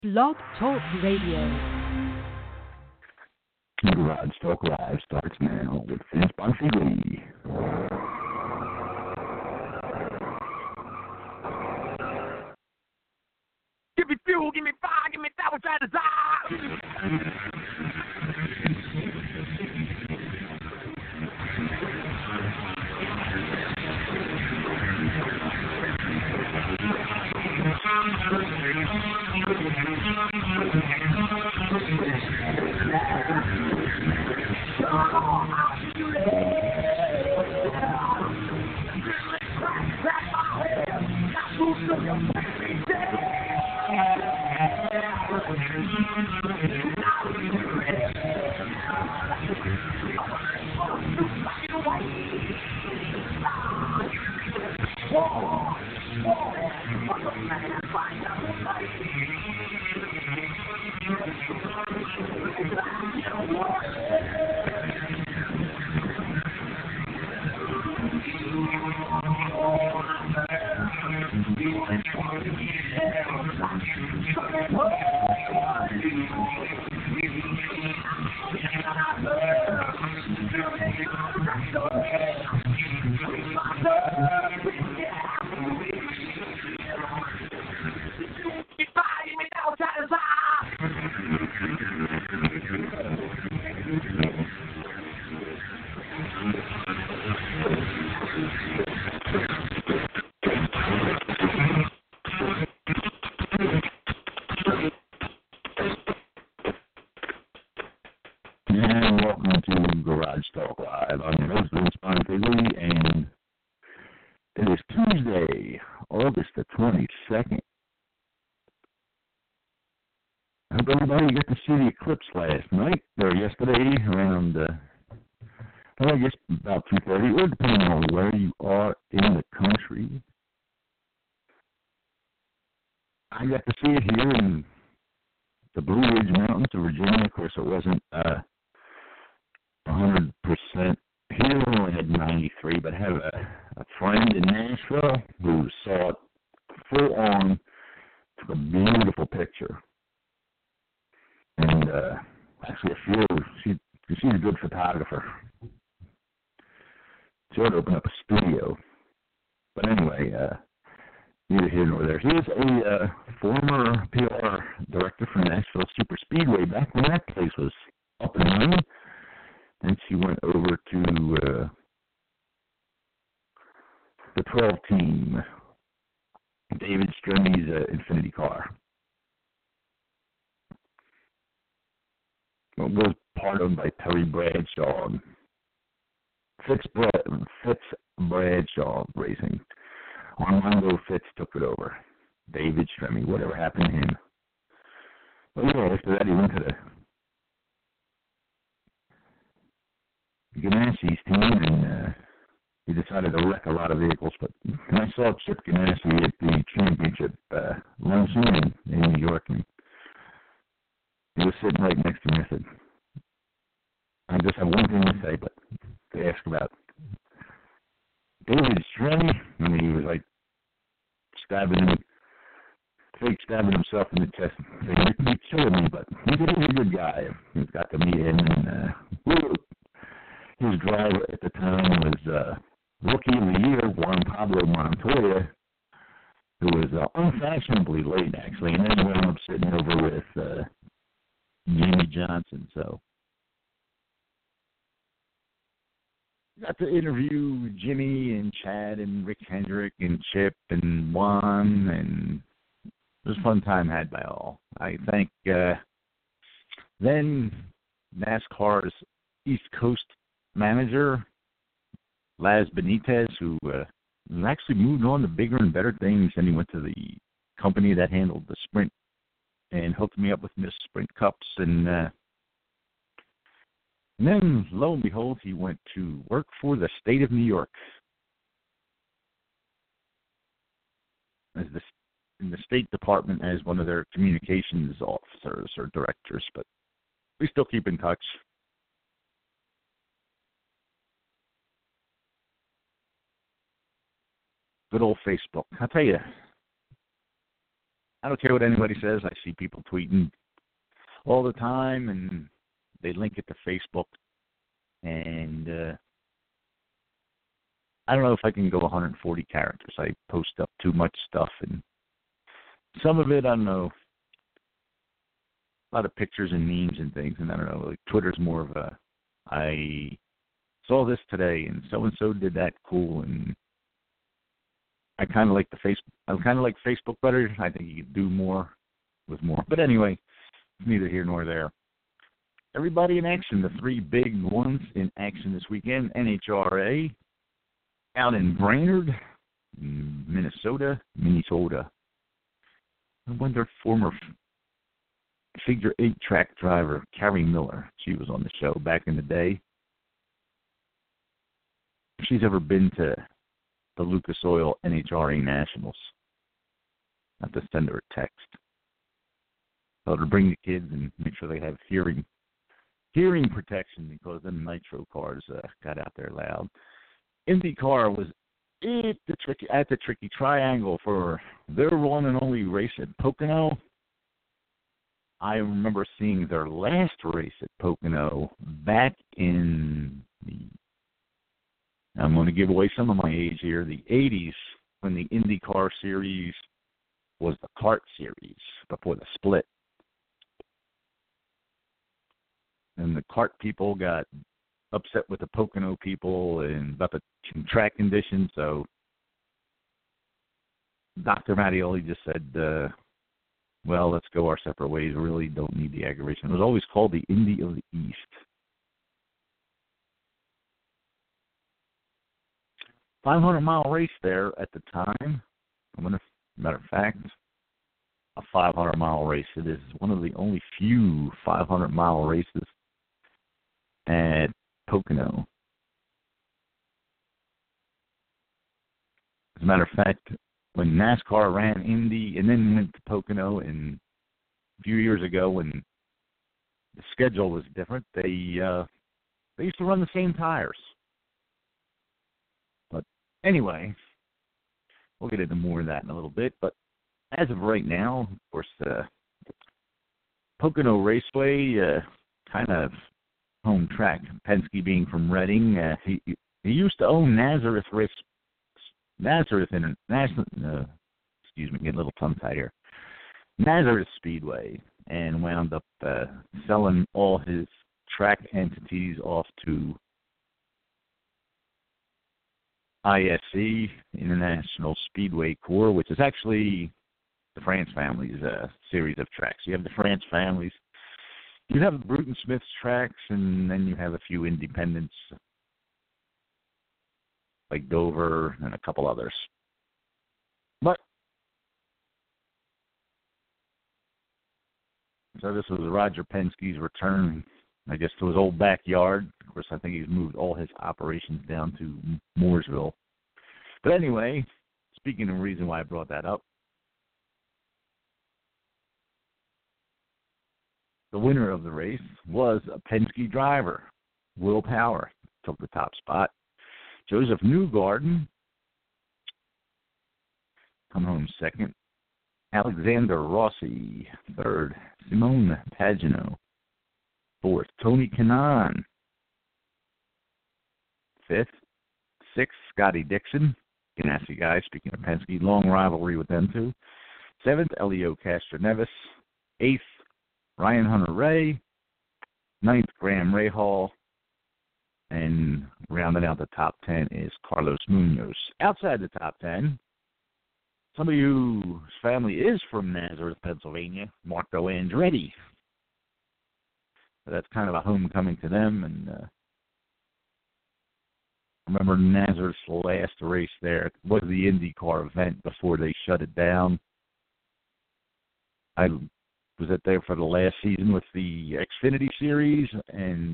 Blog Talk Radio. Garage Talk Live starts now with Vince Bonfigley. Give me fuel, give me fire, give me that which I desire. And welcome to Garage Talk Live. I'm your host, Vince Bonfigley, and it is Tuesday, August the 22nd. I hope everybody got to see the eclipse last night, or yesterday, around, I guess about 2:30, or depending on where you are in the country. I got to see it here in the Blue Ridge Mountains of Virginia. Of course, it wasn't 100% here. We only had 93, but I have a friend in Nashville who saw it full on, took a beautiful picture. And actually, she's a good photographer. She ought to open up a studio. But anyway, neither here nor there. He is a former PR director for Nashville Super Speedway back when that place was up and running. Then she went over to the 12 team, David Stremmy's Infinity car. It was part owned by Terry Bradshaw. Fitz Bradshaw Racing. Armando Fitz took it over. David Stremme, whatever happened to him. Well, yeah, after that he went to the Ganassi team, and he decided to wreck a lot of vehicles. But I saw Chip Ganassi at the championship luncheon in New York, and he was sitting right next to me. I said, I just have one thing to say, but to ask about David Stremme, and he was like stabbing himself in the chest. He's killing me, but he's a good guy. He's got to meet him, and his driver at the time was Rookie of the Year, Juan Pablo Montoya, who was unfashionably late, actually, and then he wound up sitting over with Jimmy Johnson. So got to interview Jimmy and Chad and Rick Hendrick and Chip and Juan, and it was a fun time had by all. I thank then NASCAR's East Coast manager, Laz Benitez, who actually moved on to bigger and better things, and he went to the company that handled the Sprint and hooked me up with Miss Sprint Cups, and then, lo and behold, he went to work for the state of New York in the State Department as one of their communications officers or directors, but we still keep in touch. Good old Facebook. I'll tell you, I don't care what anybody says. I see people tweeting all the time, and they link it to Facebook. And I don't know if I can go 140 characters. I post up too much stuff, and some of it, I don't know, a lot of pictures and memes and things, and I don't know, like Twitter's more of a, I saw this today, and so-and-so did that, cool, and I kind of like Facebook better. I think you can do more with more. But anyway, neither here nor there. Everybody in action, the three big ones in action this weekend. NHRA out in Brainerd, Minnesota. I wonder if former figure 8 track driver Carrie Miller, she was on the show back in the day. If she's ever been to the Lucas Oil NHRA Nationals, I have to send her a text. Tell her to bring the kids and make sure they have hearing protection, because the nitro cars got out there loud. IndyCar was at the Tricky Triangle for their one and only race at Pocono. I remember seeing their last race at Pocono back in I'm going to give away some of my age here, the 80s, when the IndyCar series was the kart series before the split. And the kart people got upset with the Pocono people and about the track conditions, so Dr. Mattioli just said, well, let's go our separate ways. We really don't need the aggravation. It was always called the Indy of the East. 500-mile race there at the time. Matter of fact, a 500-mile race. It is one of the only few 500-mile races at Pocono. As a matter of fact, when NASCAR ran Indy and then went to Pocono, and a few years ago when the schedule was different, they used to run the same tires. But anyway, we'll get into more of that in a little bit. But as of right now, of course, Pocono Raceway, kind of home track. Penske being from Reading, he used to own Nazareth International. Excuse me, getting a little tongue-tied here. Nazareth Speedway, and wound up selling all his track entities off to ISC, International Speedway Corps, which is actually the France family's series of tracks. You have the France families. You have Bruton Smith's tracks, and then you have a few independents like Dover and a couple others. But so this was Roger Penske's return, I guess, to his old backyard. Of course, I think he's moved all his operations down to Mooresville. But anyway, speaking of the reason why I brought that up, the winner of the race was a Penske driver. Will Power took the top spot. Joseph Newgarden come home second. Alexander Rossi third. Simone Pagenaud fourth. Tony Kanaan fifth. Sixth, Scotty Dixon. Ganassi guy, speaking of Penske, long rivalry with them too. Seventh, Elio Castroneves. Eighth, Ryan Hunter-Ray. Ninth, Graham Rahal. And rounding out the top 10 is Carlos Munoz. Outside the top 10, somebody whose family is from Nazareth, Pennsylvania, Marco Andretti. So that's kind of a homecoming to them. And I remember Nazareth's last race there was the IndyCar event before they shut it down. I was there for the last season with the Xfinity Series and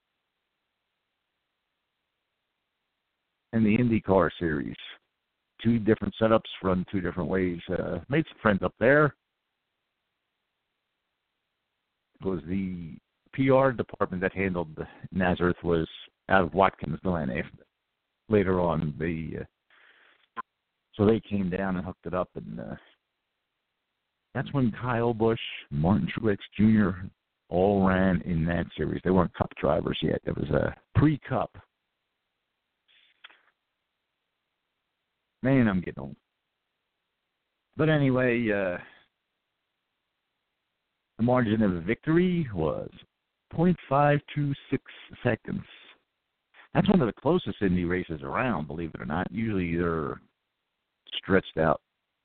the IndyCar Series. Two different setups, run two different ways. Made some friends up there. Because the PR department that handled Nazareth was out of Watkins Glen later on. So they came down and hooked it up, and That's when Kyle Busch, Martin Truex Jr. all ran in that series. They weren't Cup drivers yet. It was a pre-Cup. Man, I'm getting old. But anyway, the margin of victory was 0.526 seconds. That's one of the closest Indy races around, believe it or not. Usually they're stretched out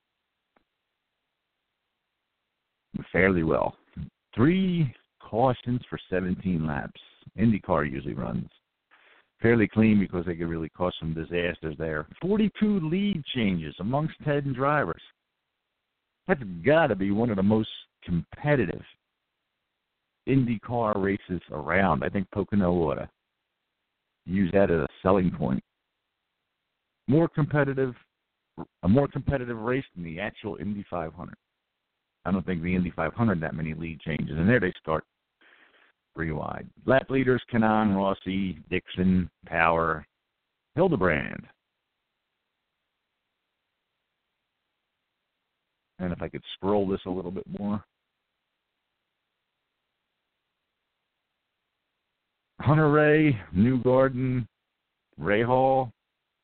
fairly well. 3 cautions for 17 laps. IndyCar usually runs fairly clean because they could really cause some disasters there. 42 lead changes amongst 10 drivers. That's got to be one of the most competitive IndyCar races around. I think Pocono ought to use that as a selling point. A more competitive race than the actual Indy 500. I don't think the Indy 500 that many lead changes, and there they start pretty wide. Lap leaders: Kanaan, Rossi, Dixon, Power, Hildebrand. And if I could scroll this a little bit more. Hunter-Reay, Newgarden, Rahal,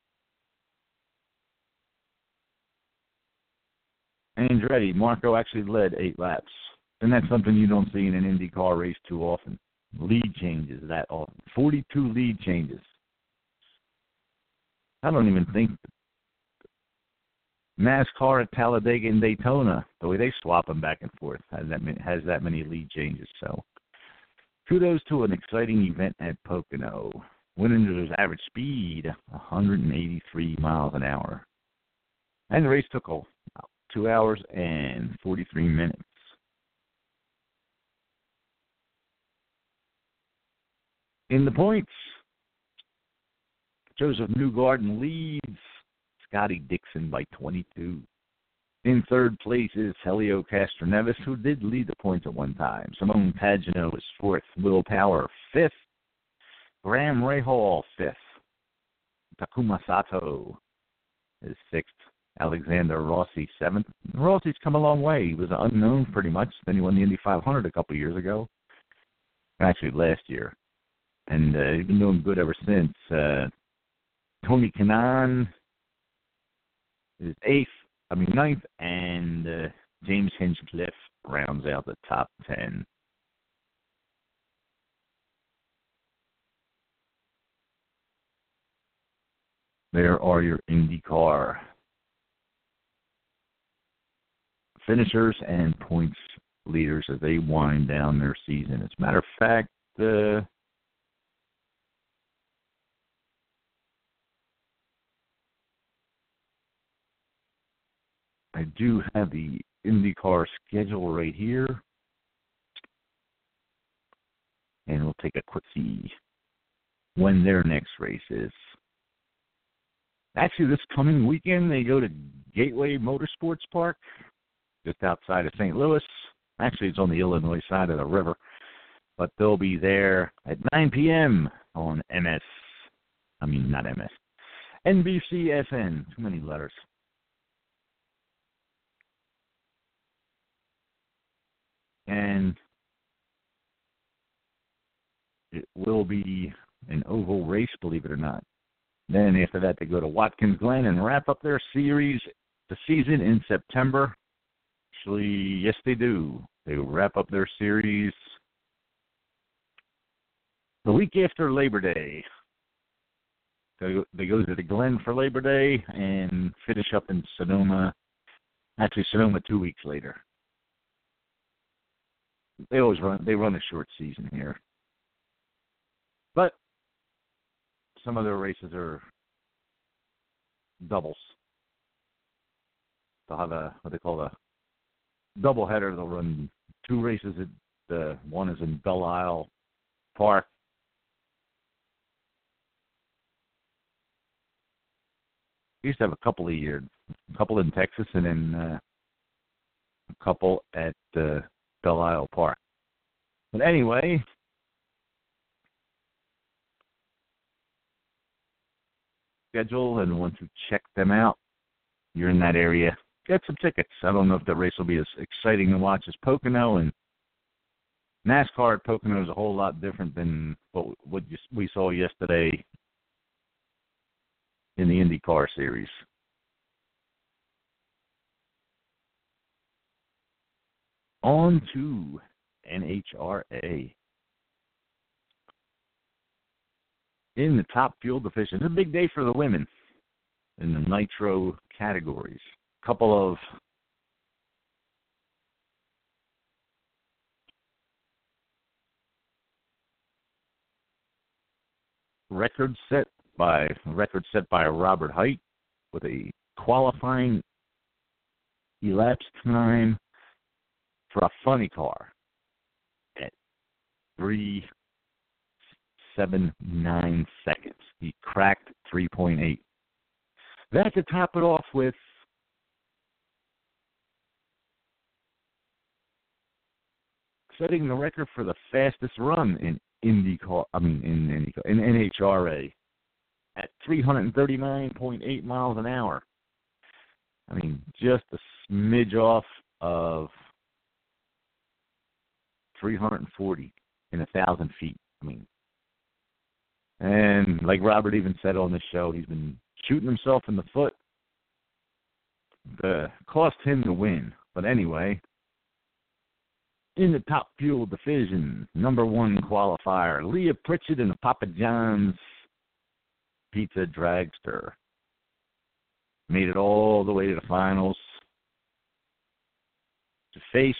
Andretti. Marco actually led 8 laps. And that's something you don't see in an IndyCar race too often. Lead changes that often. 42 lead changes. I don't even think NASCAR at Talladega and Daytona, the way they swap them back and forth, has that many lead changes. So kudos to an exciting event at Pocono. Winner's average speed, 183 miles an hour. And the race took 2 hours and 43 minutes. In the points, Joseph Newgarden leads Scotty Dixon by 22. In third place is Helio Castroneves, who did lead the points at one time. Simone Pagenaud is 4th. Will Power, 5th. Graham Rahal, 5th. Takuma Sato is 6th. Alexander Rossi, 7th. Rossi's come a long way. He was unknown pretty much. Then he won the Indy 500 a couple years ago. Actually, last year. And he's been doing good ever since. Tony Kanaan is 9th, and James Hinchcliffe rounds out the top 10. There are your IndyCar finishers and points leaders as they wind down their season. As a matter of fact, I do have the IndyCar schedule right here, and we'll take a quick see when their next race is. Actually, this coming weekend, they go to Gateway Motorsports Park, just outside of St. Louis. Actually, it's on the Illinois side of the river, but they'll be there at 9 p.m. on NBCSN. Too many letters. And it will be an oval race, believe it or not. Then after that, they go to Watkins Glen and wrap up their season in September. Actually, yes, they do. They wrap up their series the week after Labor Day. They go to the Glen for Labor Day and finish up in Sonoma. Actually, Sonoma 2 weeks later. They run a short season here. But some of their races are doubles. They'll have what they call a doubleheader. They'll run 2 races. One is in Belle Isle Park. We used to have a couple in Texas, and then a couple at Belle Isle Park. But anyway, schedule, and once you check them out, you're in that area, get some tickets. I don't know if that race will be as exciting to watch as Pocono, and NASCAR at Pocono is a whole lot different than what we saw yesterday in the IndyCar series. On to NHRA. In the Top Fuel division, it's a big day for the women in the nitro categories. A couple of records set by Robert Height with a qualifying elapsed time for a funny car at 3:79 seconds. He cracked 3.8. That to top it off with setting the record for the fastest run in NHRA at 339.8 miles an hour. I mean, just a smidge off of 340 in 1,000 feet. I mean, and like Robert even said on the show, he's been shooting himself in the foot. Cost him the win. But anyway, in the Top Fuel division, number 1 qualifier, Leah Pritchett in the Papa John's Pizza Dragster. Made it all the way to the finals to face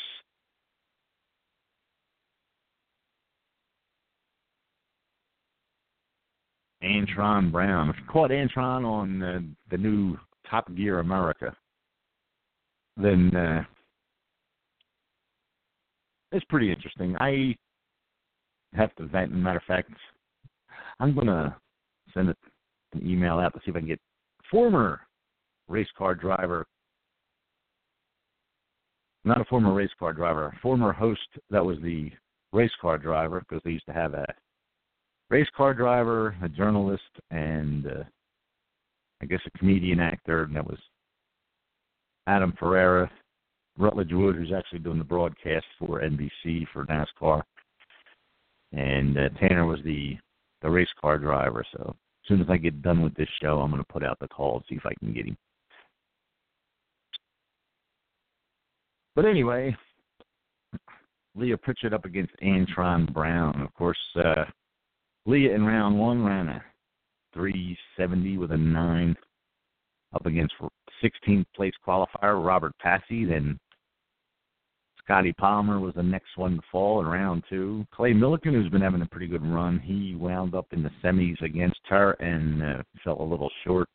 Antron Brown. If you caught Antron on the new Top Gear America, then it's pretty interesting. I have to, matter of fact, I'm going to send an email out to see if I can get former race car driver, not a former race car driver, a former host that was the race car driver, because they used to have a race car driver, a journalist, and I guess a comedian actor, and that was Adam Ferreira, Rutledge Wood, who's actually doing the broadcast for NBC for NASCAR, and Tanner was the race car driver. So as soon as I get done with this show, I'm going to put out the call and see if I can get him. But anyway, Leah Pritchett up against Antron Brown. Of course, Leah in round 1 ran a 370 with a 9 up against 16th place qualifier Robert Passy. Then Scotty Palmer was the next one to fall in round 2. Clay Millican, who's been having a pretty good run, he wound up in the semis against her and fell a little short.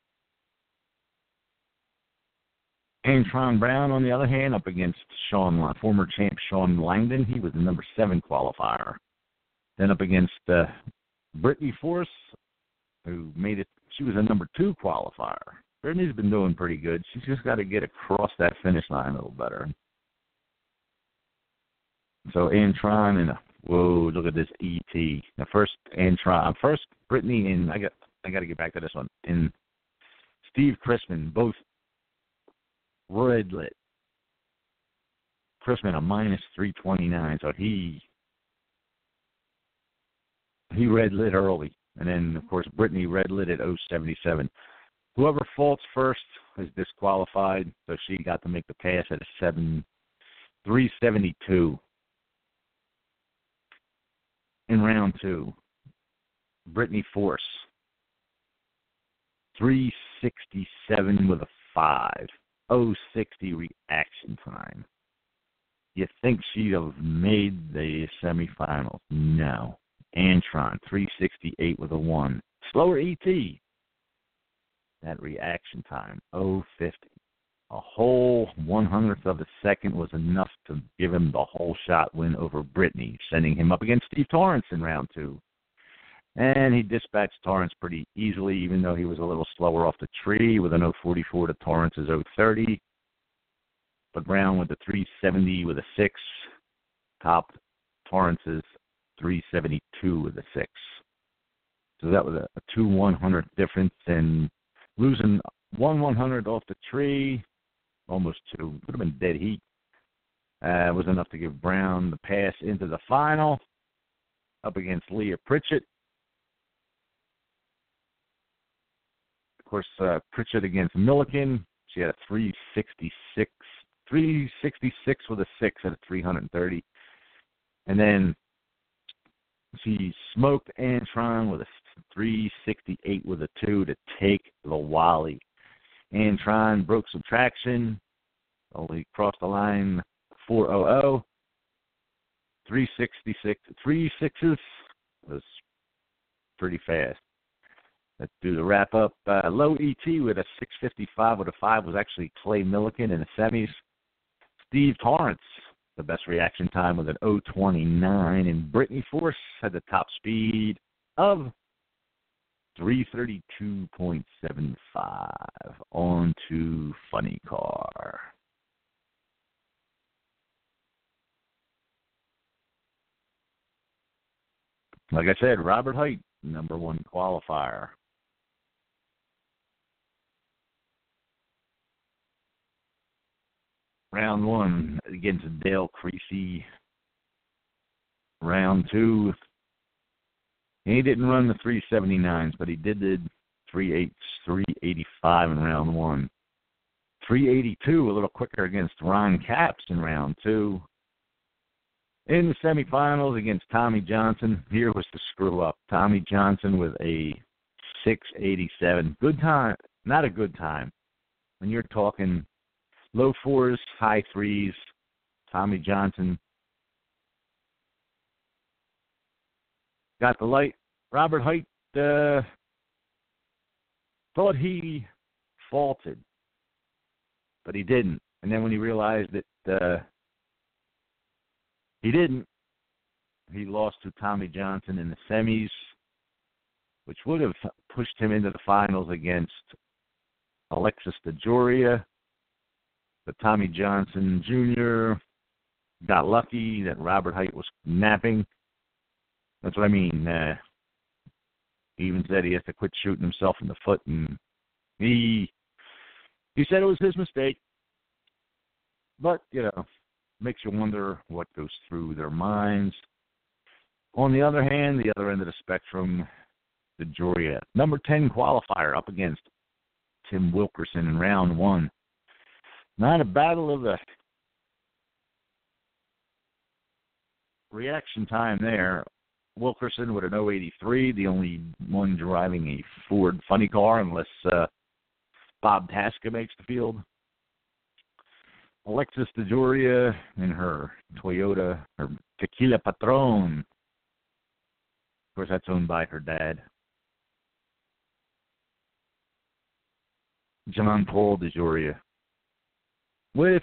Antron Brown, on the other hand, up against former champ Sean Langdon. He was the number 7 qualifier. Then up against Brittany Force, who made it. She was a number 2 qualifier. Brittany's been doing pretty good. She's just got to get across that finish line a little better. So Antron and whoa, look at this ET. The first Brittany and I got to get back to this one. And Steve Chrisman, both red lit. Chrisman a minus 329, so he red lit early, and then of course Brittany red lit at 077. Whoever faults first is disqualified, so she got to make the pass at a 372. In round 2, Brittany Force 367 with a 5. 060 reaction time. You think she'd have made the semifinals? No. Antron, 368 with a 1. Slower ET. That reaction time, 050. A whole 1/100th of a second was enough to give him the whole shot win over Brittany, sending him up against Steve Torrence in round 2. And he dispatched Torrence pretty easily, even though he was a little slower off the tree with an 044 to Torrence's 030. But Brown with the 370 with a 6 topped Torrence's 372 with a 6. So that was a 2/100th difference, and losing 1/100th off the tree almost 2. Would have been dead heat. Was enough to give Brown the pass into the final up against Leah Pritchett. Of course, Pritchett against Milliken. She had a 366 with a 6 at a 330. And then she smoked Antron with a 368 with a 2 to take the Wally. Antron broke some traction. Only crossed the line 400. 366, 3 6s was pretty fast. Let's do the wrap-up. Low ET with a 655 with a 5 was actually Clay Milliken in the semis. Steve Torrance, the best reaction time with an 029. And Brittany Force had the top speed of 332.75. On to Funny Car. Like I said, Robert Hight, number 1 qualifier. Round 1 against Dale Creasy. Round 2, he didn't run the 379s, but he did 385 in round 1. 382, a little quicker against Ron Capps in round 2. In the semifinals against Tommy Johnson, here was the screw up. Tommy Johnson with a 687. Good time, not a good time. When you're talking low 4s, high 3s, Tommy Johnson got the light. Robert Hight thought he faulted, but he didn't. And then when he realized that he didn't, he lost to Tommy Johnson in the semis, which would have pushed him into the finals against Alexis DeJoria. But Tommy Johnson Jr. got lucky that Robert Hight was napping. That's what I mean. He even said he has to quit shooting himself in the foot, and he said it was his mistake. But, makes you wonder what goes through their minds. On the other hand, the other end of the spectrum, DeJoria, number 10 qualifier up against Tim Wilkerson in round 1. Not a battle of the reaction time there. Wilkerson with an 083, the only one driving a Ford Funny Car, unless Bob Tasca makes the field. Alexis DeJoria in her Toyota, her Tequila Patron. Of course, that's owned by her dad. John Paul DeJoria with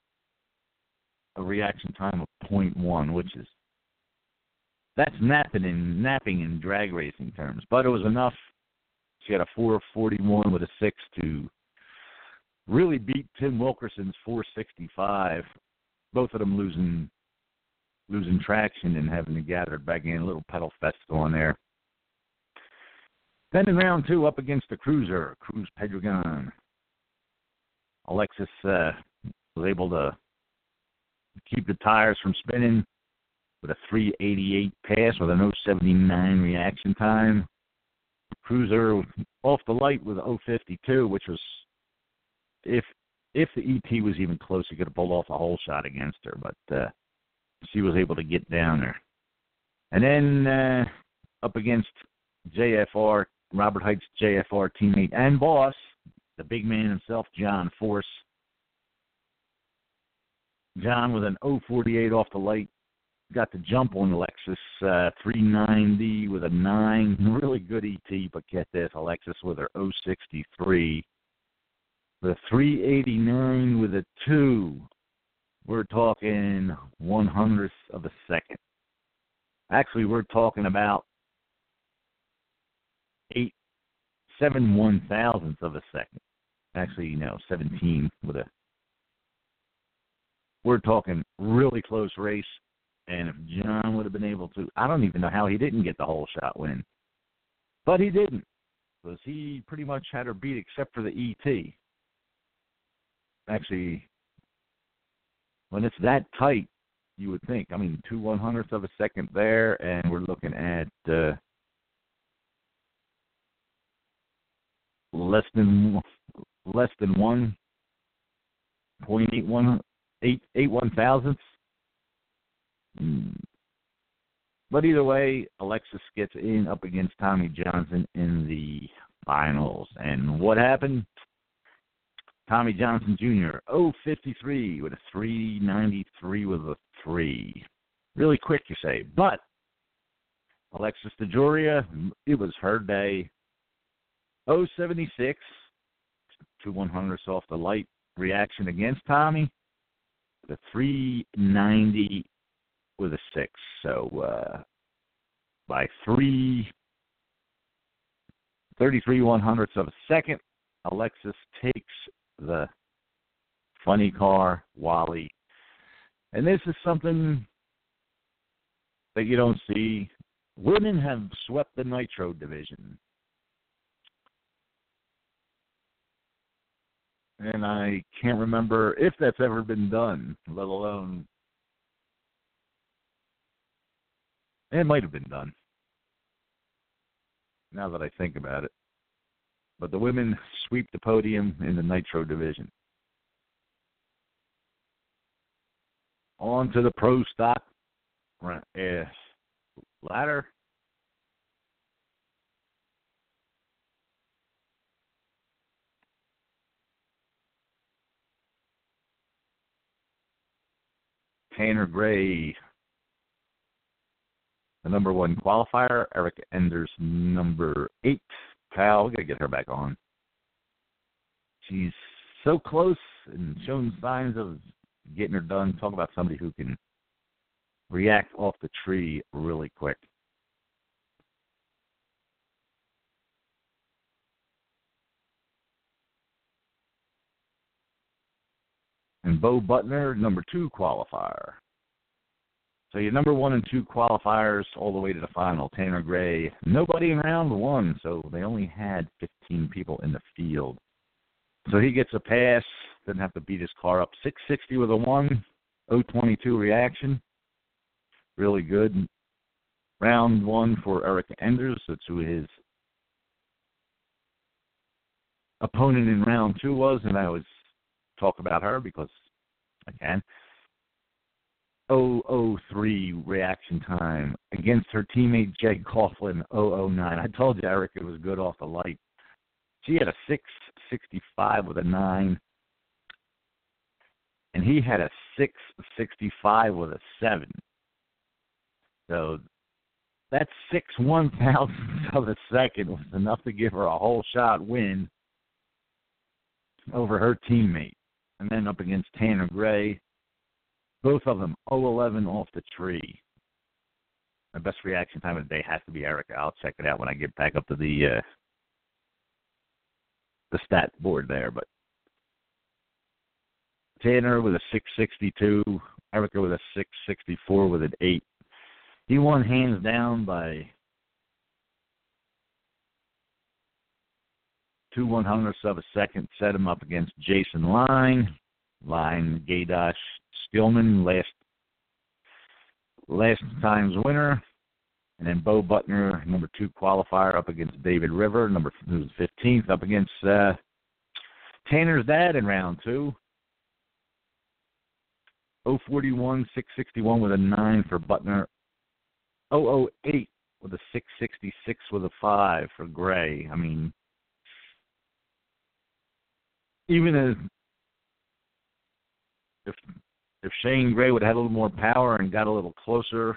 a reaction time of 0.1, which is, that's napping in drag racing terms. But it was enough. She had a 441 with a 6 to really beat Tim Wilkerson's 465. Both of them losing traction and having to gather it back in. A little pedal fest going there. Then in round 2, up against the Cruiser, Cruz Pedregon. Alexis was able to keep the tires from spinning with a 388 pass with an 079 reaction time. Cruiser off the light with a 052, which was, if the ET was even close, he could have pulled off a whole shot against her, but she was able to get down there. And then up against JFR, Robert Hight's JFR teammate and boss, the big man himself, John Force. John with an 048 off the light, got the jump on Alexis, 390 with a 9, really good ET, but get this, Alexis with her 063, with a 389 with a 2. We're talking 1/100th of a second. Actually, we're talking about 7 1,000ths of a second. Actually, 17 with a. We're talking really close race. And if John would have been able to, I don't even know how he didn't get the whole shot win. But he didn't, because he pretty much had her beat except for the ET. actually, when it's that tight, you would think. I mean, 2/100ths of a second there, and we're looking at less than 1.81 thousandths. But either way, Alexis gets in up against Tommy Johnson in the finals. And what happened? Tommy Johnson Jr., 0.53 with a 3.93 with a 3. Really quick, you say. But Alexis DeJoria, it was her day. 0.76, 2/100ths off the light reaction against Tommy. The 3.90 with a 6. So by 33/100ths of a second, Alexis takes the funny car, Wally. And this is something that you don't see. Women have swept the Nitro division. And I can't remember if that's ever been done, let alone it might have been done, now that I think about it. But the women sweep the podium in the Nitro division. On to the Pro Stock ladder. Tanner Gray, the number 1 qualifier. Erica Enders, number 8. Pal, we got to get her back on. She's so close and showing signs of getting her done. Talk about somebody who can react off the tree really quick. And Bo Butner, number 2 qualifier. So your number 1 and 2 qualifiers all the way to the final. Tanner Gray, nobody in round 1, so they only had 15 people in the field. So he gets a pass, doesn't have to beat his car up. 660 with a 1, 022 reaction. Really good. Round 1 for Erica Enders. That's who his opponent in round 2 was, and I always talk about her because I can. 003 reaction time against her teammate Jake Coughlin, 009. I told you Erica was good off the light. She had a 665 with a 9, and he had a 665 with a 7. So that 6/1000ths of a second was enough to give her a whole shot win over her teammate. And then up against Tanner Gray, both of them 011 off the tree. My best reaction time of the day has to be Erica. I'll check it out when I get back up to the stat board there. But Tanner with a 662, Erica with a 664 with an 8. He won hands down by 2/100ths of a second. Set him up against Jason Line, Gaydosh Stillman, last time's winner. And then Bo Butner, number 2 qualifier, up against David River, who's 15th, up against Tanner's dad in round 2. 041, 661 with a 9 for Butner. 008 with a 666 with a 5 for Gray. I mean, even if Shane Gray would have had a little more power and got a little closer,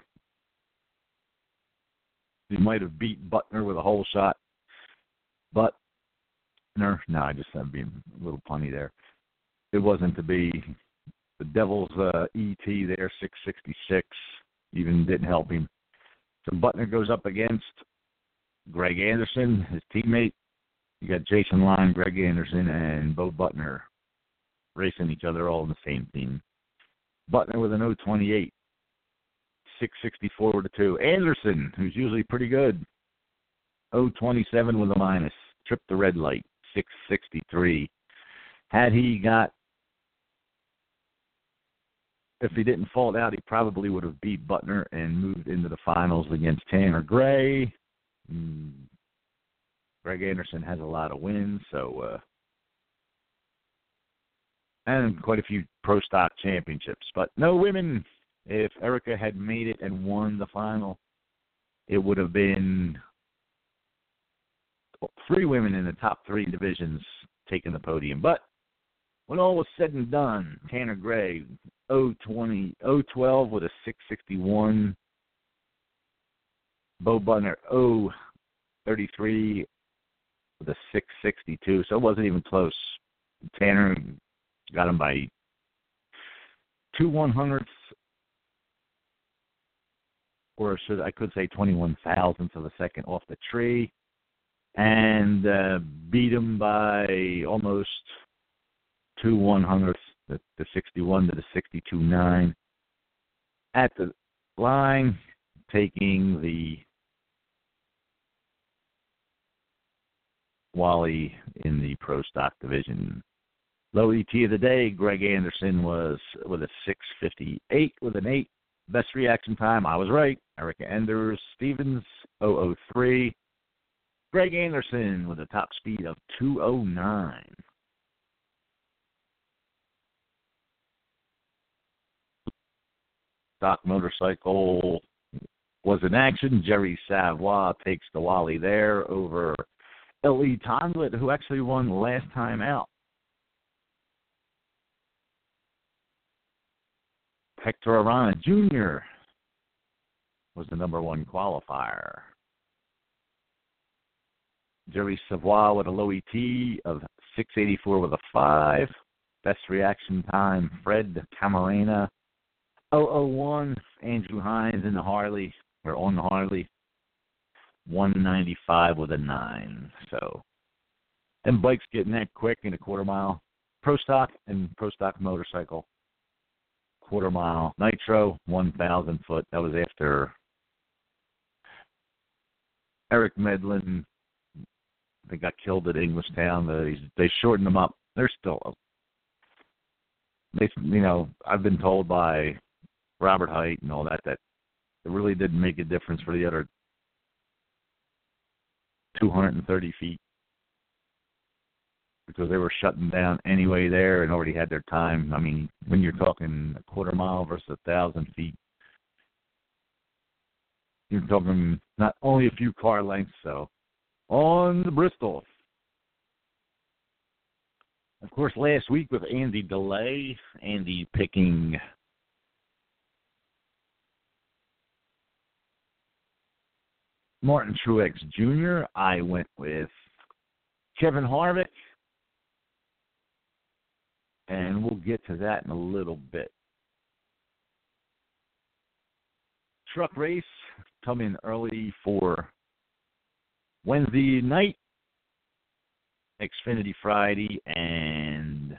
he might have beat Butner with a whole shot. But, no, I just am being a little punny there. It wasn't to be. The Devil's ET there, 666, even didn't help him. So Butner goes up against Greg Anderson, his teammate. You got Jason Line, Greg Anderson, and Bo Butner racing each other all in the same team. Butner with an 028, 664 with a 2. Anderson, who's usually pretty good, 027 with a minus. Tripped the red light, 663. Had he got if he didn't fall out, he probably would have beat Butner and moved into the finals against Tanner Gray. Greg Anderson has a lot of wins, so and quite a few pro stock championships, but no women. If Erica had made it and won the final, it would have been 3 women in the top 3 divisions taking the podium. But when all was said and done, Tanner Gray, 0-12 with a 661. Bo Butner, 0-33 with a 662. So it wasn't even close. Tanner got him by 2/100ths, or I could say 21 thousandths of a second off the tree, and beat him by almost 2/100ths, the 61 to the 62.9. At the line, taking the Wally in the pro stock division. Low ET of the day, Greg Anderson was with a 658 with an 8. Best reaction time, I was right. Erica Enders Stevens, 003. Greg Anderson with a top speed of 209. Stock motorcycle was in action. Jerry Savoy takes the Wally there over L.E. Tondlet, who actually won last time out. Hector Arana Jr. was the number 1 qualifier. Jerry Savoy with a low ET of 684 with a 5. Best reaction time, Fred Camarena, 001. Andrew Hines in the Harley, or on the Harley, 195 with a 9. So, them bikes getting that quick in a quarter mile. Pro stock and pro stock motorcycle. Quarter mile nitro, 1,000 foot. That was after Eric Medlin. They got killed at Englishtown. They shortened them up. They're still up. I've been told by Robert Height and all that it really didn't make a difference for the other 230 feet, because they were shutting down anyway there and already had their time. I mean, when you're talking a quarter mile versus 1,000 feet, you're talking not only a few car lengths. So, on the Bristol. Of course, last week with Andy DeLay, Andy picking Martin Truex Jr., I went with Kevin Harvick. And we'll get to that in a little bit. Truck race coming early for Wednesday night, Xfinity Friday, and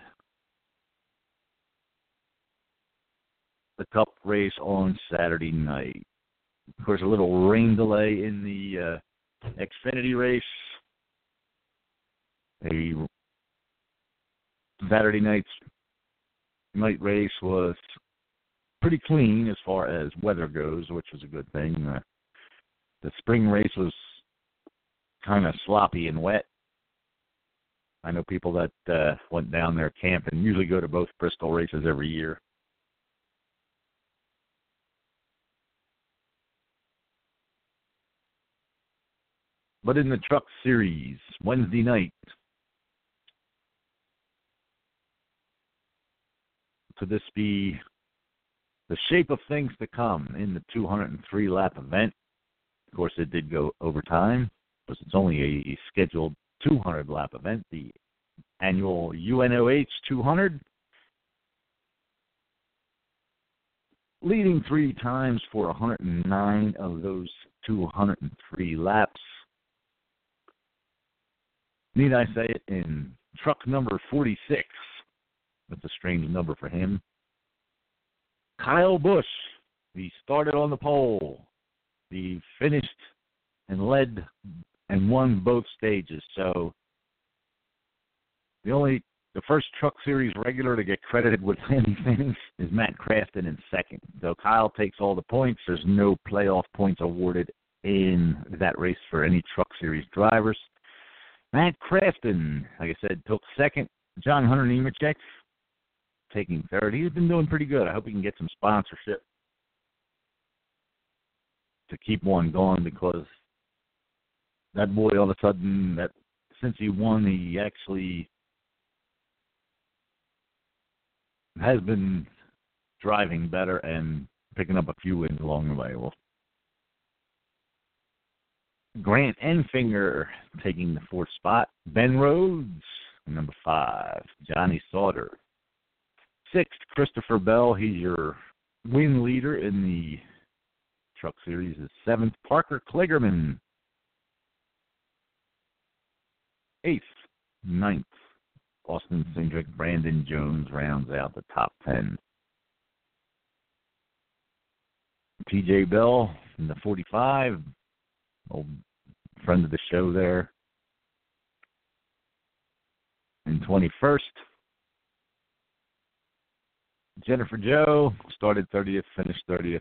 the Cup race on Saturday night. Of course, a little rain delay in the Xfinity race. Saturday night race was pretty clean as far as weather goes, which was a good thing. The spring race was kind of sloppy and wet. I know people that went down there camping, usually go to both Bristol races every year. But in the Truck Series, Wednesday night, could this be the shape of things to come in the 203-lap event? Of course, it did go over time, because it's only a scheduled 200-lap event, the annual UNOH 200. Leading 3 times for 109 of those 203 laps. Need I say it, in truck number 46, that's a strange number for him, Kyle Busch. He started on the pole. He finished and led and won both stages. So the only The first Truck Series regular to get credited with any finish is Matt Crafton in second. Though Kyle takes all the points, there's no playoff points awarded in that race for any Truck Series drivers. Matt Crafton, like I said, took second. John Hunter Nemechek taking third. He's been doing pretty good. I hope he can get some sponsorship to keep one going, because that boy, all of a sudden, since he won, he actually has been driving better and picking up a few wins along the way. Well, Grant Enfinger taking the fourth spot. Ben Rhodes, number 5. Johnny Sauter. 6th, Christopher Bell. He's your win leader in the Truck Series. 7th, Parker Kligerman. 8th, 9th, Austin Cindric. Brandon Jones rounds out the top 10. TJ Bell in the 45, old friend of the show there. In 21st, Jennifer Joe started 30th, finished 30th.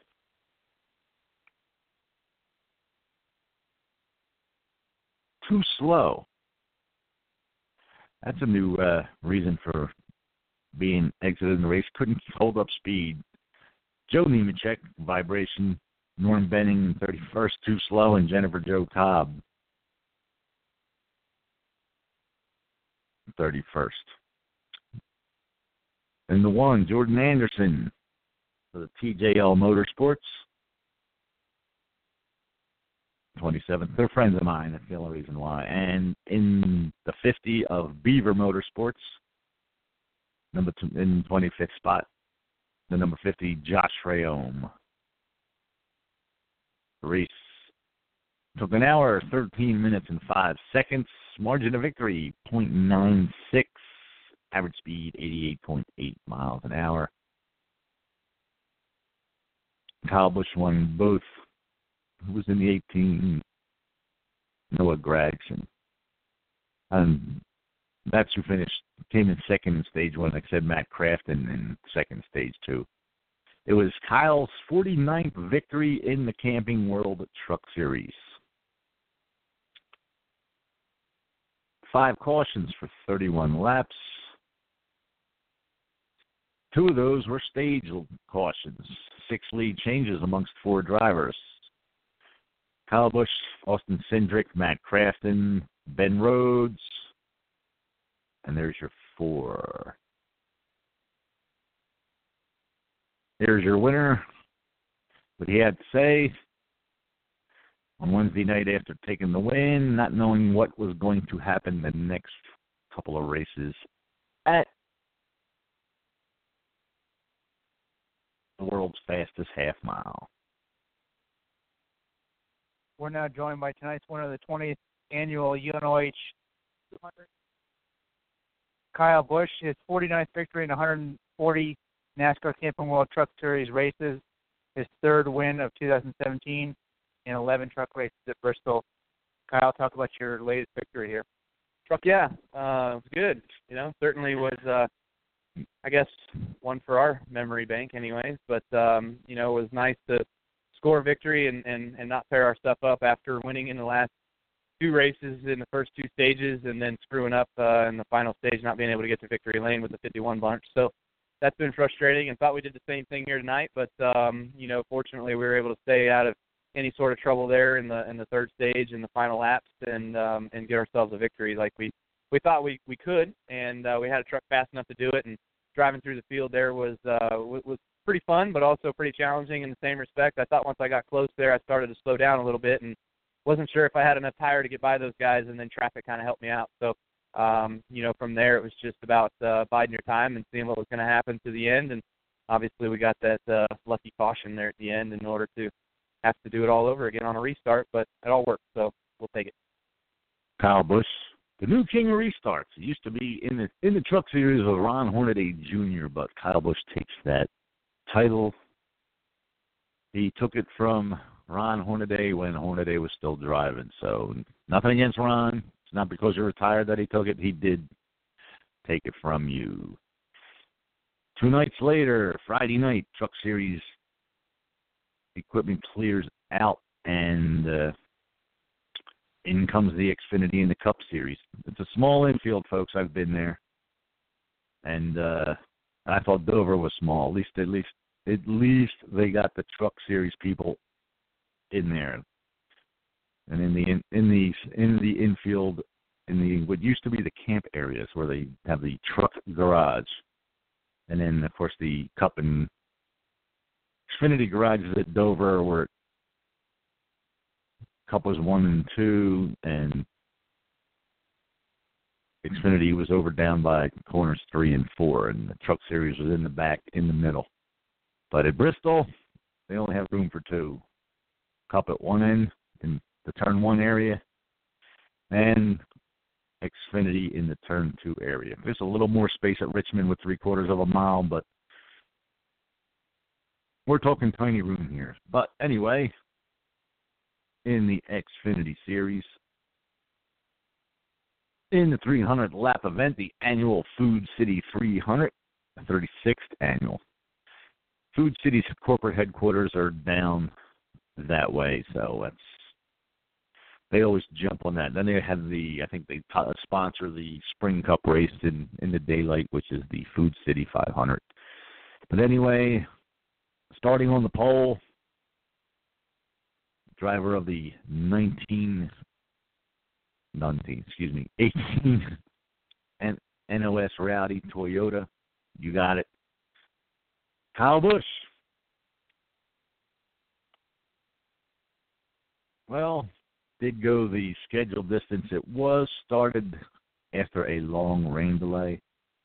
Too slow. That's a new reason for being exited in the race. Couldn't hold up speed. Joe Nemechek, vibration. Norm Benning, 31st, too slow. And Jennifer Joe Cobb, 31st. And the 1, Jordan Anderson for the TJL Motorsports, 27th. They're friends of mine. That's the only reason why. And in the 50 of Beaver Motorsports, number 2, in 25th spot, the number 50, Josh Rayome. The race took an hour, 13 minutes, and 5 seconds. Margin of victory, 0.96. Average speed, 88.8 miles an hour. Kyle Busch won both. Who was in the 18? Noah Gragson. And that's who came in second in stage 1. Like I said, Matt Crafton in second stage 2. It was Kyle's 49th victory in the Camping World Truck Series. 5 cautions for 31 laps. 2 of those were stage cautions. 6 lead changes amongst 4 drivers. Kyle Busch, Austin Cindric, Matt Crafton, Ben Rhodes, and there's your 4. Here's your winner. What he had to say on Wednesday night after taking the win, not knowing what was going to happen the next couple of races at the world's fastest half mile. We're now joined by tonight's winner of the 20th annual UNOH 200. Kyle Busch, his 49th victory in 140 NASCAR Camping World Truck Series races, his 3rd win of 2017 in 11 truck races at Bristol. Kyle, talk about your latest victory here. Truck, yeah, it was good. Certainly was, I guess, one for our memory bank anyways. But, it was nice to score a victory and not tear our stuff up after winning in the last 2 races in the first 2 stages and then screwing up in the final stage, not being able to get to victory lane with the 51 bunch. So that's been frustrating, and thought we did the same thing here tonight. But, fortunately we were able to stay out of any sort of trouble there in the 3rd stage and the final laps and get ourselves a victory like we thought we could. And we had a truck fast enough to do it, and driving through the field there was pretty fun, but also pretty challenging in the same respect. I thought once I got close there, I started to slow down a little bit and wasn't sure if I had enough tire to get by those guys, and then traffic kind of helped me out. So, from there it was just about biding your time and seeing what was going to happen to the end. And obviously we got that lucky caution there at the end in order to have to do it all over again on a restart, but it all worked, so we'll take it. Kyle Busch, the new king of restarts. It used to be in the Truck Series with Ron Hornaday Jr., but Kyle Busch takes that title. He took it from Ron Hornaday when Hornaday was still driving. So nothing against Ron. It's not because you're retired that he took it. He did take it from you. 2 nights later, Friday night, Truck Series equipment clears out, and in comes the Xfinity in the Cup Series. It's a small infield, folks. I've been there, and I thought Dover was small. At least they got the Truck Series people in there, and in the infield, in the what used to be the camp areas where they have the truck garage, and then of course the Cup and Xfinity garages at Dover were Cup was 1 and 2, and Xfinity was over down by corners 3 and 4, and the Truck Series was in the back, in the middle. But at Bristol, they only have room for 2. Cup at one end in the turn 1 area, and Xfinity in the turn 2 area. There's a little more space at Richmond with 3/4 of a mile, but we're talking tiny room here. But anyway, in the Xfinity Series, in the 300 lap event, the annual Food City 300, the 36th annual. Food City's corporate headquarters are down that way, so they always jump on that. Then they have I think they sponsor the Spring Cup race in the daylight, which is the Food City 500. But anyway, starting on the pole, driver of the 18 and NOS Rowdy Toyota. You got it. Kyle Busch. Well, did go the scheduled distance. It was started after a long rain delay,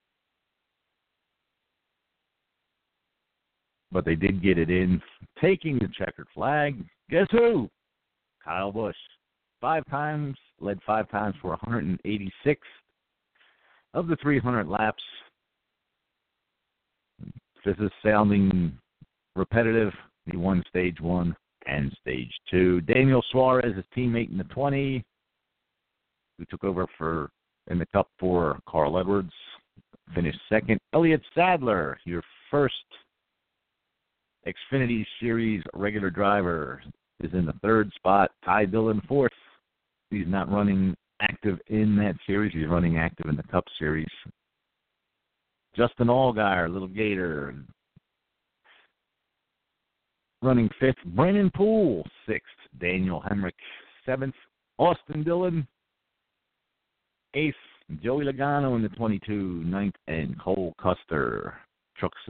but they did get it in, taking the checkered flag. Guess who? Kyle Busch. 5 times, led 5 times for 186 of the 300 laps. This is sounding repetitive. He won stage 1 and stage 2. Daniel Suarez, his teammate in the 20, who took over in the Cup for Carl Edwards, finished second. Elliott Sadler, your first Xfinity Series regular driver, is in the 3rd spot. Ty Dillon 4th. He's not running active in that series. He's running active in the Cup Series. Justin Allgaier, Little Gator, running 5th. Brennan Poole, 6th. Daniel Hemrick, 7th. Austin Dillon, 8th. Joey Logano in the 22, 9th. And Cole Custer, Trucks,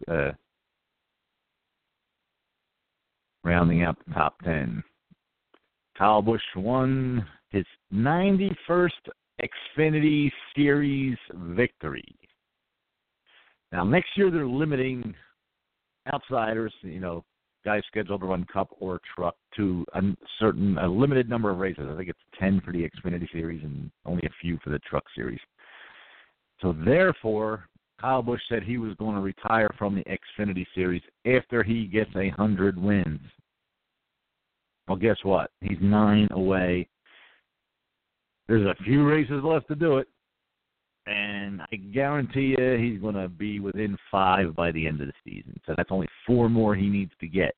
rounding out the top 10. Kyle Busch won his 91st Xfinity Series victory. Now, next year they're limiting outsiders, guys scheduled to run Cup or Truck, to a limited number of races. I think it's 10 for the Xfinity Series and only a few for the Truck Series. So, therefore, Kyle Busch said he was going to retire from the Xfinity Series after he gets 100 wins. Well, guess what? He's 9 away. There's a few races left to do it. And I guarantee you he's going to be within 5 by the end of the season. So that's only 4 more he needs to get.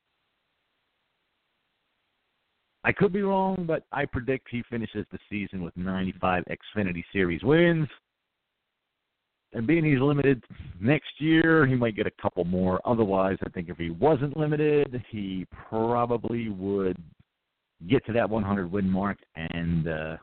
I could be wrong, but I predict he finishes the season with 95 Xfinity Series wins. And being he's limited next year, he might get a couple more. Otherwise, I think if he wasn't limited, he probably would get to that 100-win mark, and that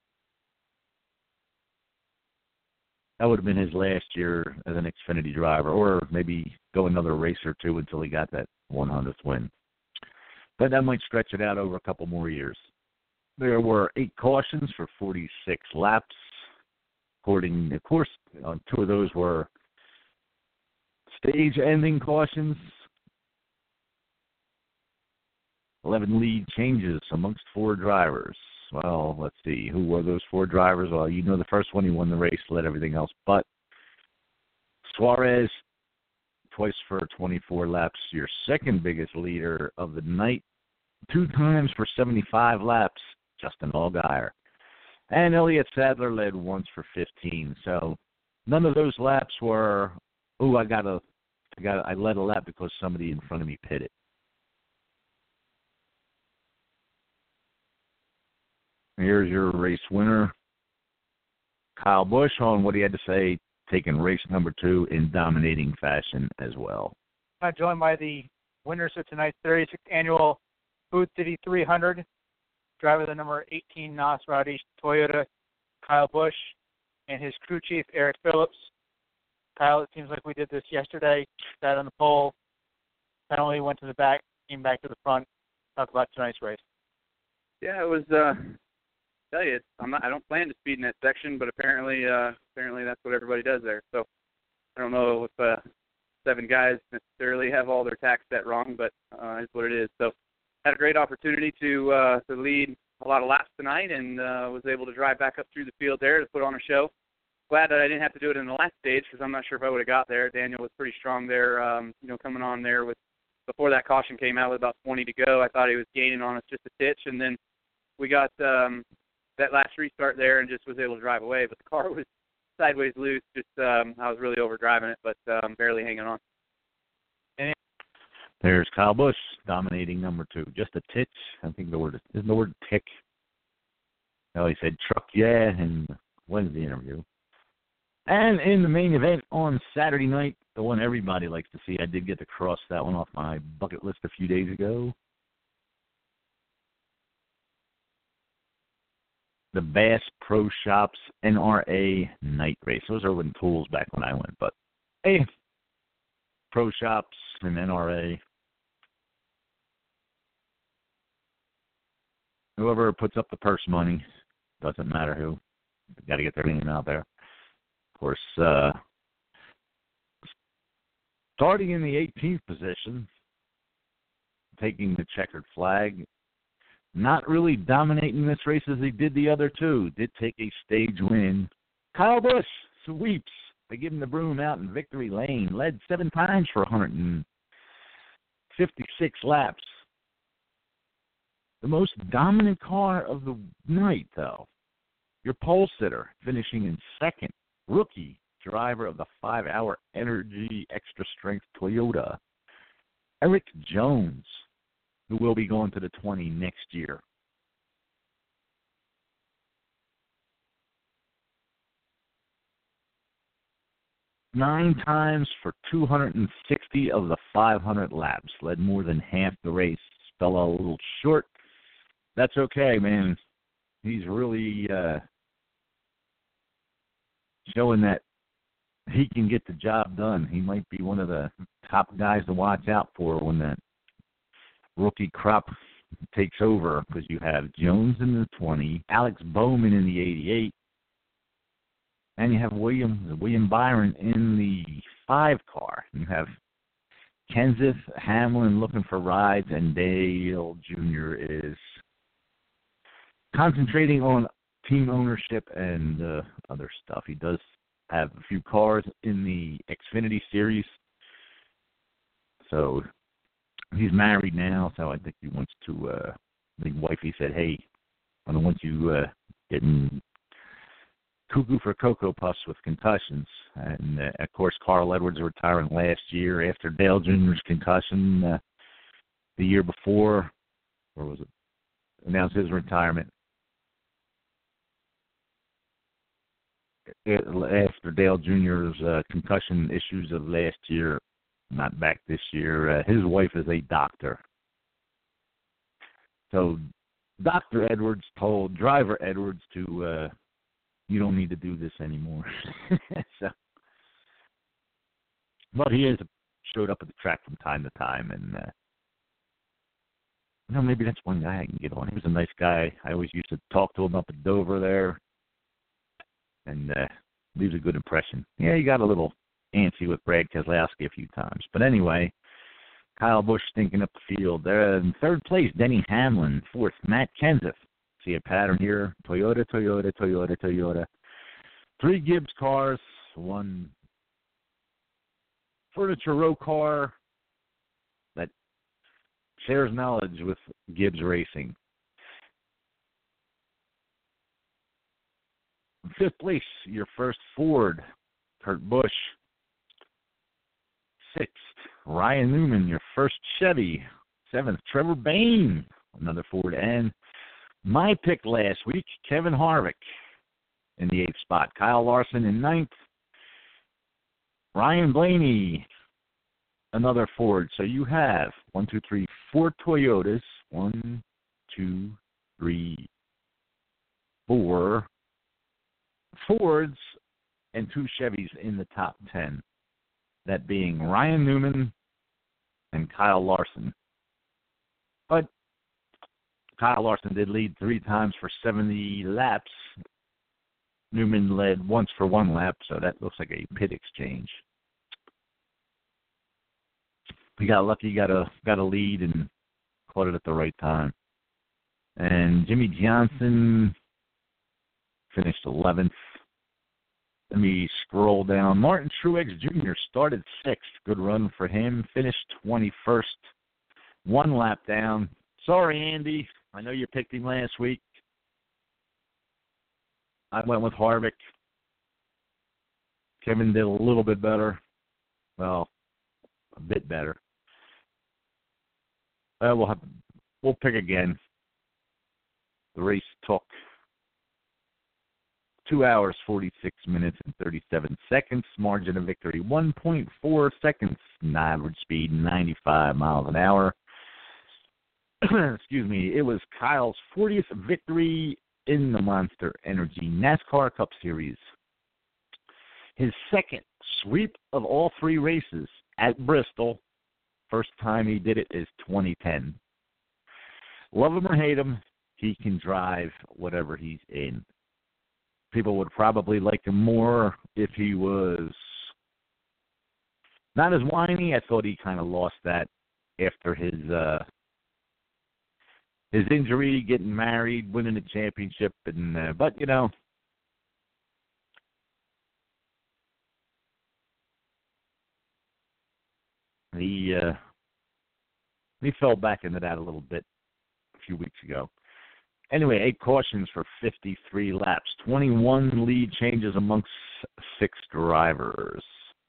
would have been his last year as an Xfinity driver, or maybe go another race or 2 until he got that 100th win. But that might stretch it out over a couple more years. There were 8 cautions for 46 laps. According, of course, 2 of those were stage-ending cautions. 11 lead changes amongst 4 drivers. Well, let's see. Who were those 4 drivers? Well, the first one, he won the race, led everything else. But Suarez, twice for 24 laps, your second biggest leader of the night. 2 times for 75 laps, Justin Allgaier. And Elliott Sadler led once for 15. So none of those laps were, I led a lap because somebody in front of me pitted. Here's your race winner, Kyle Busch, on what he had to say, taking race number 2 in dominating fashion as well. I'm joined by the winners of tonight's 36th annual Food City 300, driver the number 18 Maserati Toyota, Kyle Busch, and his crew chief, Eric Phillips. Kyle, it seems like we did this yesterday, sat on the pole, penalty, went to the back, came back to the front. Talk about tonight's race. Yeah, it was. Tell you, I don't plan to speed in that section, but apparently that's what everybody does there. So I don't know if 7 guys necessarily have all their tacks set wrong, but it's what it is. So had a great opportunity to lead a lot of laps tonight, and was able to drive back up through the field there to put on a show. Glad that I didn't have to do it in the last stage, because I'm not sure if I would have got there. Daniel was pretty strong there, coming on there before that caution came out with about 20 to go. I thought he was gaining on us just a titch, and then we got that last restart there and just was able to drive away. But the car was sideways loose. Just I was really overdriving it, but barely hanging on. There's Kyle Busch dominating number 2. Just a titch. I think isn't the word tick. Well, he said truck, yeah, in Wednesday interview. And in the main event on Saturday night, the one everybody likes to see, I did get to cross that one off my bucket list a few days ago. The Bass Pro Shops NRA night race. Those are when tools back when I went, but hey, Pro Shops and NRA. Whoever puts up the purse money, doesn't matter who. Got to get their name out there. Of course, starting in the 18th position, taking the checkered flag. Not really dominating this race as he did the other 2. Did take a stage win. Kyle Busch sweeps. They give him the broom out in victory lane. Led 7 times for 156 laps. The most dominant car of the night, though. Your pole sitter, finishing in 2nd. Rookie driver of the 5-Hour Energy Extra Strength Toyota, Eric Jones, who will be going to the 20 next year. Nine times for 260 of the 500 laps. Led more than half the race. Fell a little short. That's okay, man. He's really showing that he can get the job done. He might be one of the top guys to watch out for when that rookie crop takes over, because you have Jones in the 20, Alex Bowman in the 88, and you have William Byron in the 5 car. You have Kenseth, Hamlin looking for rides, and Dale Jr. is concentrating on team ownership and other stuff. He does have a few cars in the Xfinity Series, so he's married now, so I think he wants to, I think wifey said, hey, I don't want you getting cuckoo for Cocoa Puffs with concussions. And, of course, Carl Edwards retiring last year after Dale Jr.'s concussion the year before, or was it, announced his retirement. After Dale Jr.'s concussion issues of last year, not back this year, his wife is a doctor. So Dr. Edwards told Driver Edwards to, you don't need to do this anymore. But he has showed up at the track from time to time, and maybe that's one guy I can get on. He was a nice guy. I always used to talk to him up at Dover there, and leaves a good impression. Yeah, he got a little antsy with Brad Keselowski a few times. But anyway, Kyle Busch stinking up the field. In 3rd place, Denny Hamlin. 4th, Matt Kenseth. See a pattern here. Toyota, Toyota, Toyota, Toyota. 3 Gibbs cars, 1 Furniture Row car that shares knowledge with Gibbs Racing. 5th place, your first Ford Kurt Busch. 6th, Ryan Newman, your first Chevy. 7th, Trevor Bayne, another Ford. And my pick last week, Kevin Harvick in the 8th spot. Kyle Larson in 9th. Ryan Blaney, another Ford. So you have 4 Toyotas. 1, 2, 3, 4 Fords and 2 Chevys in the top 10. That being Ryan Newman and Kyle Larson. But Kyle Larson did lead 3 times for 70 laps. Newman led once for 1 lap, so that looks like a pit exchange. He got lucky, got a lead, and caught it at the right time. And Jimmy Johnson finished 11th. Let me scroll down. Martin Truex Jr. started 6th. Good run for him. Finished 21st. 1 lap down. Sorry, Andy. I know you picked him last week. I went with Harvick. Kevin did a little bit better. Well, a bit better. We'll pick again. The race took 2 hours, 46 minutes, and 37 seconds. Margin of victory, 1.4 seconds. Average speed, 95 miles an hour. Excuse me. It was Kyle's 40th victory in the Monster Energy NASCAR Cup Series. His second sweep of all 3 races at Bristol. First time he did it is 2010. Love him or hate him, he can drive whatever he's in. People would probably like him more if he was not as whiny. I thought he kind of lost that after his injury, getting married, winning a championship, and but you know, he fell back into that a little bit a few weeks ago. Anyway, 8 cautions for 53 laps, 21 lead changes amongst 6 drivers.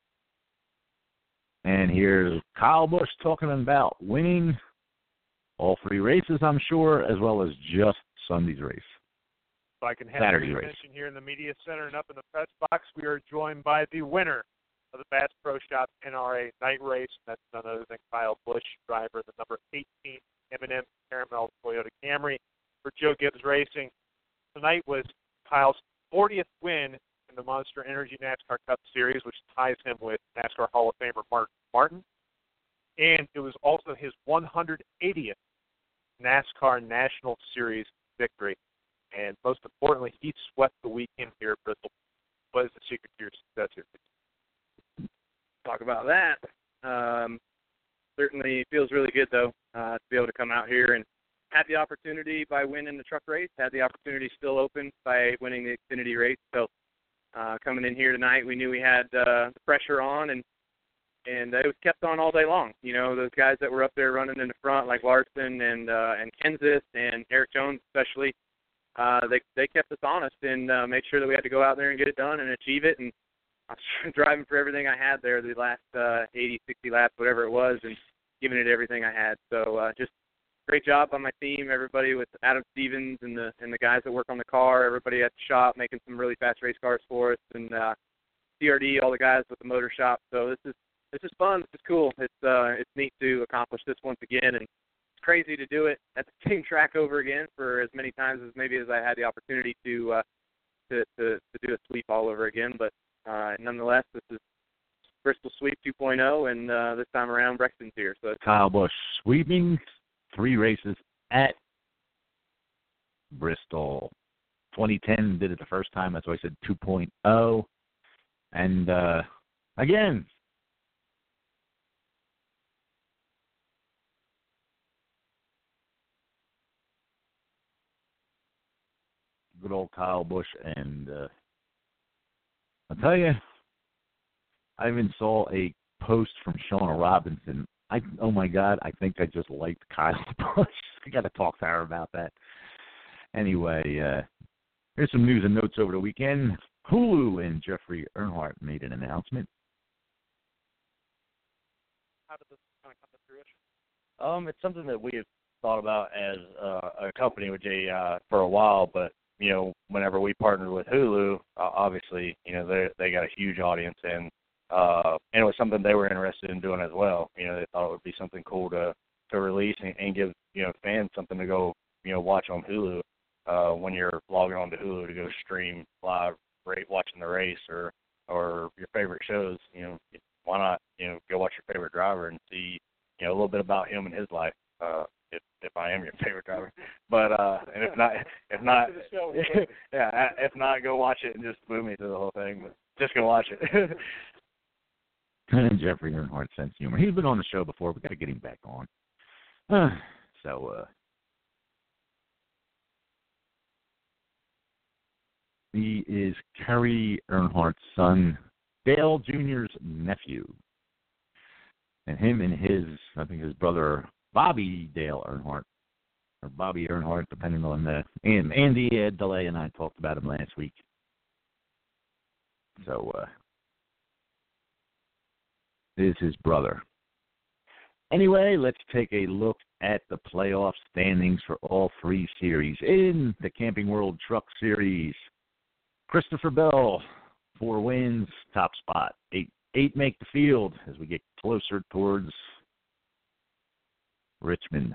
And here's Kyle Busch talking about winning all 3 races, I'm sure, as well as just Sunday's race. So I can have Saturday's your race. attention here in the media center and up in the press box. We are joined by the winner of the Bass Pro Shops NRA night race. That's none other than Kyle Busch, driver of the number 18 M&M Caramel Toyota Camry for Joe Gibbs Racing. Tonight was Kyle's 40th win in the Monster Energy NASCAR Cup Series, which ties him with NASCAR Hall of Famer Mark Martin. And it was also his 180th NASCAR National Series victory. And most importantly, he swept the weekend here at Bristol. What is the secret to your success here? Talk about that. Certainly feels really good, though, to be able to come out here and had the opportunity by winning the truck race, had the opportunity still open by winning the Xfinity race. So coming in here tonight, we knew we had the pressure on, and it was kept on all day long. You know, those guys that were up there running in the front, like Larson and Kenseth and Eric Jones especially, they kept us honest and made sure that we had to go out there and get it done and achieve it. And I was driving for everything I had there the last 80, 60 laps, whatever it was, and giving it everything I had. So just great job by my team, everybody with Adam Stevens and the guys that work on the car, everybody at the shop making some really fast race cars for us, and CRD, all the guys with the motor shop. So this is fun. This is cool. It's neat to accomplish this once again, and it's crazy to do it at the same track over again for as many times as maybe as I had the opportunity to do a sweep all over again. But nonetheless, this is Bristol Sweep 2.0, and this time around Brexton's here. So Kyle Busch sweeping 3 races at Bristol. 2010 did it the first time. That's why I said 2.0. And again, good old Kyle Busch. And I'll tell you, I even saw a post from Shauna Robinson. Oh my God, I think I just liked Kyle Busch. I got to talk to her about that. Anyway, here's some news and notes over the weekend. Hulu and Jeffrey Earnhardt made an announcement. How did this kind of come to fruition? It's something that we have thought about as a company with JEI for a while, but whenever we partnered with Hulu, obviously, they got a huge audience, and it was something they were interested in doing as well. They thought it would be something cool to release and give fans something to go watch on Hulu when you're logging on to Hulu to go stream live watching the race or your favorite shows. Why not go watch your favorite driver and see a little bit about him and his life. If I am your favorite driver, but and if not, yeah, if not, go watch it and just boo me through the whole thing. But just go watch it. And Jeffrey Earnhardt's sense of humor. He's been on the show before. We got to get him back on. He is Kerry Earnhardt's son, Dale Jr.'s nephew, and him and his brother. Bobby Dale Earnhardt, or Bobby Earnhardt, depending on and Andy DeLay and I talked about him last week. So, this is his brother. Anyway, let's take a look at the playoff standings for all three series. In the Camping World Truck Series, Christopher Bell, 4 wins, top spot. Eight make the field as we get closer towards Richmond.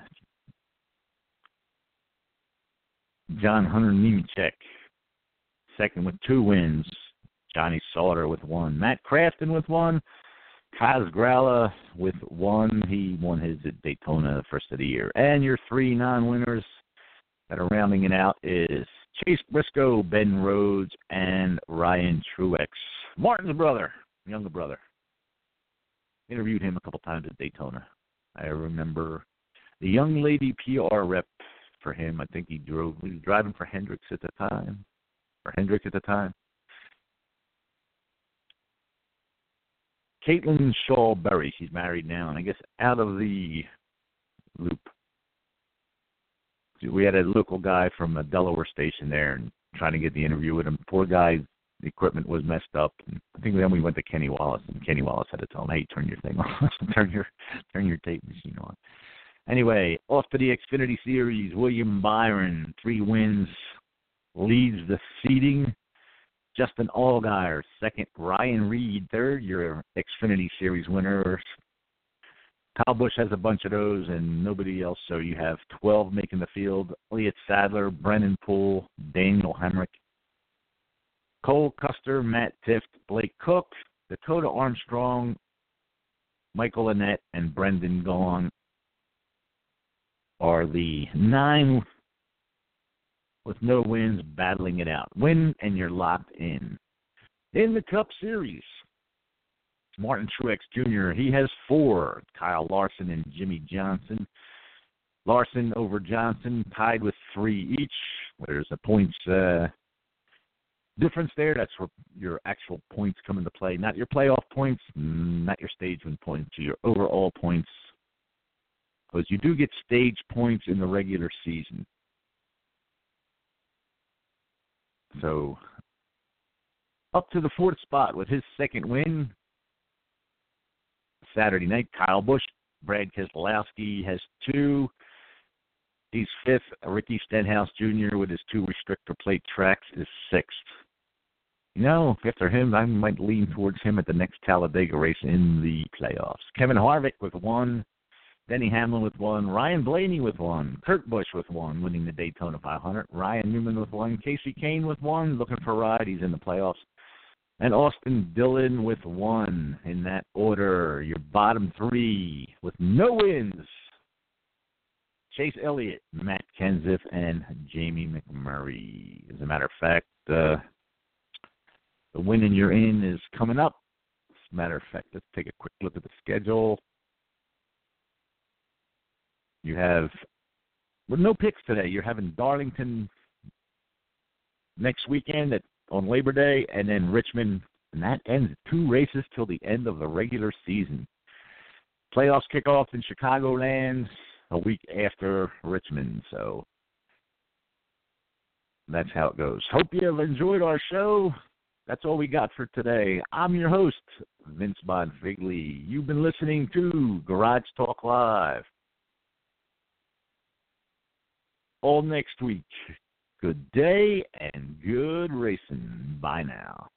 John Hunter Nemechek, second with 2 wins. Johnny Sauter with 1. Matt Crafton with 1. Kaz Gralla with 1. He won his at Daytona the first of the year. And your 3 non-winners that are rounding it out is Chase Briscoe, Ben Rhodes, and Ryan Truex. Martin's brother, younger brother. Interviewed him a couple times at Daytona. I remember the young lady PR rep for him. I think he was driving for Hendricks at the time. Caitlin Shaw Berry, she's married now, and I guess out of the loop. We had a local guy from a Delaware station there and trying to get the interview with him. Poor guy, the equipment was messed up. And I think then we went to Kenny Wallace, and Kenny Wallace had to tell him, hey, turn your thing on. turn your tape machine on. Anyway, off to the Xfinity Series, William Byron, 3 wins, leads the seeding. Justin Allgaier, second. Ryan Reed, third, your Xfinity Series winner. Kyle Busch has a bunch of those and nobody else, so you have 12 making the field. Elliott Sadler, Brennan Poole, Daniel Hemrick, Cole Custer, Matt Tifft, Blake Cook, Dakota Armstrong, Michael Annett, and Brendan Gaughan are the 9 with no wins battling it out. Win, and you're locked in. In the Cup Series, Martin Truex Jr., he has 4. Kyle Larson and Jimmy Johnson. Larson over Johnson, tied with 3 each. There's a points difference there. That's where your actual points come into play. Not your playoff points, not your stage win points, your overall points. Because you do get stage points in the regular season. So, up to the 4th spot with his second win. Saturday night, Kyle Busch. Brad Keselowski has 2. He's 5th. Ricky Stenhouse Jr. with his 2 restrictor plate tracks is 6th. After him, I might lean towards him at the next Talladega race in the playoffs. Kevin Harvick with 1. Denny Hamlin with 1. Ryan Blaney with 1. Kurt Busch with 1, winning the Daytona 500. Ryan Newman with 1. Casey Kane with 1, looking for a ride. He's in the playoffs. And Austin Dillon with 1 in that order. Your bottom 3 with no wins. Chase Elliott, Matt Kenseth, and Jamie McMurray. As a matter of fact, the winning you're in is coming up. As a matter of fact, let's take a quick look at the schedule. You have no picks today. You're having Darlington next weekend on Labor Day, and then Richmond, and that ends 2 races till the end of the regular season. Playoffs kick off in Chicagoland a week after Richmond, so that's how it goes. Hope you have enjoyed our show. That's all we got for today. I'm your host, Vince Bonfigley. You've been listening to Garage Talk Live. All next week. Good day and good racing. Bye now.